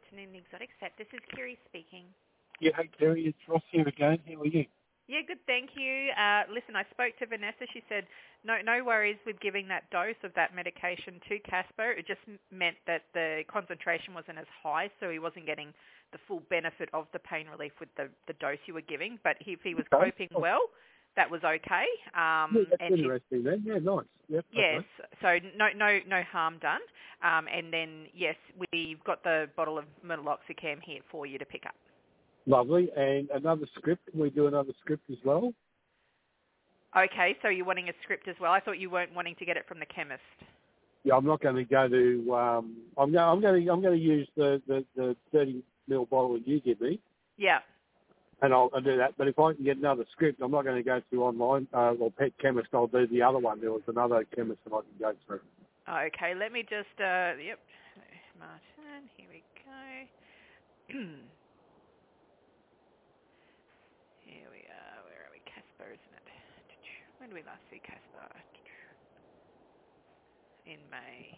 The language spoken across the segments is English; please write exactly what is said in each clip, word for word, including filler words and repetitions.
afternoon, Exotic Set. This is Kiri speaking. Yeah, hey Terry, it's Ross here again. How are you? Yeah, good, thank you. Uh, listen, I spoke to Vanessa. She said no no worries with giving that dose of that medication to Casper. It just meant that the concentration wasn't as high, so he wasn't getting the full benefit of the pain relief with the, the dose you were giving. But if he was Okay. coping well, that was okay. Um, Yeah, that's and interesting then. Yeah, nice. Yep, yes, okay. so no no no harm done. Um, and then, yes, we've got the bottle of meloxicam here for you to pick up. Lovely. And another script. Can we do another script as well? Okay, so you're wanting a script as well. I thought you weren't wanting to get it from the chemist. Yeah, I'm not going to go to. Um, I'm going. I'm going to. I'm going to use the, the, the thirty ml bottle that you give me, Yeah. and I'll, I'll do that. But if I can get another script, I'm not going to go to online uh, or Pet Chemist. I'll do the other one. There was another chemist that I can go through. Okay, let me just. Uh, yep, Martin. Here we go. Here we are. Where are we? Casper, isn't it? When did we last see Casper? In May.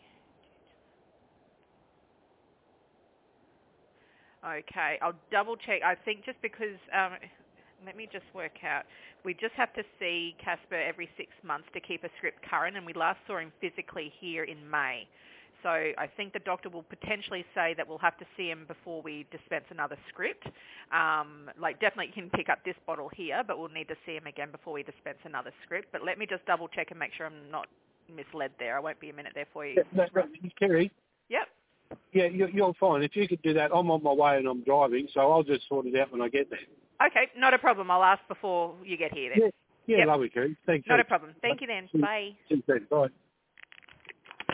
Okay, I'll double check. I think just because, um, let me just work out. We just have to see Casper every six months to keep a script current, and we last saw him physically here in May. So I think the doctor will potentially say that we'll have to see him before we dispense another script. Um, like definitely you can pick up this bottle here, but we'll need to see him again before we dispense another script. But let me just double check and make sure I'm not misled there. I won't be a minute there for you. Yeah, no, no, Kerry. Yep. Yeah, you're, you're fine. If you could do that, I'm on my way and I'm driving, so I'll just sort it out when I get there. Okay, not a problem. I'll ask before you get here then. Yeah, yeah, Yep. lovely, Kerry. Thanks. Not a Thanks. problem. Thank you then. See, Bye. see you then. Bye.